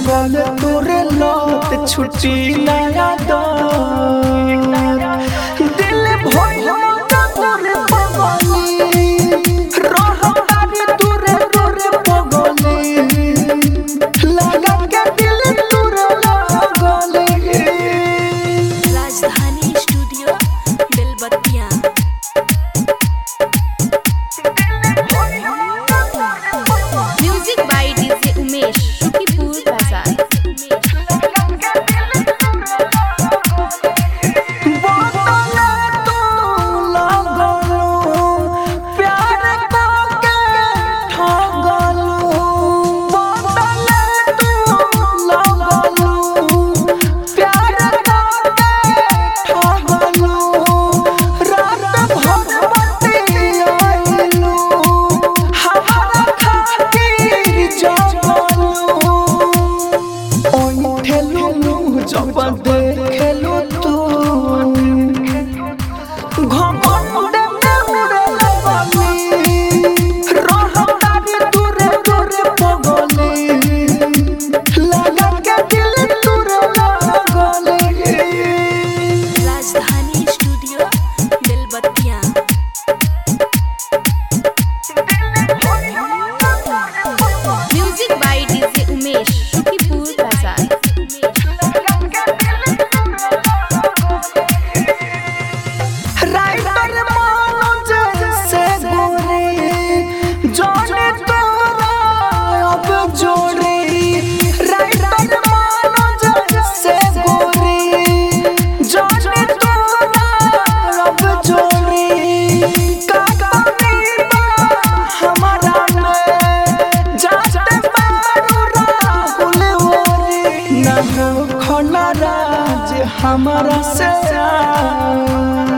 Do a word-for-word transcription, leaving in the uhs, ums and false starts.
लागल तोरे लत छुट्टी नया दिल भइल तोरे पगली रहतारी दूरे दूरे पगली लगा के दिल तोरे लगली। राजधानी स्टूडियो बेलबत्तियां। Music by DJ Umesh Shukipur बाजार। जब देखेलू तू घमंड में उड़े लगली रहतारी दूरे दूरे पगली लगा के दिल तोरे लगली। राजधानी स्टूडियो बेलबत्तियां। Music by DJ Umesh Shukipur बाजार। हमारा से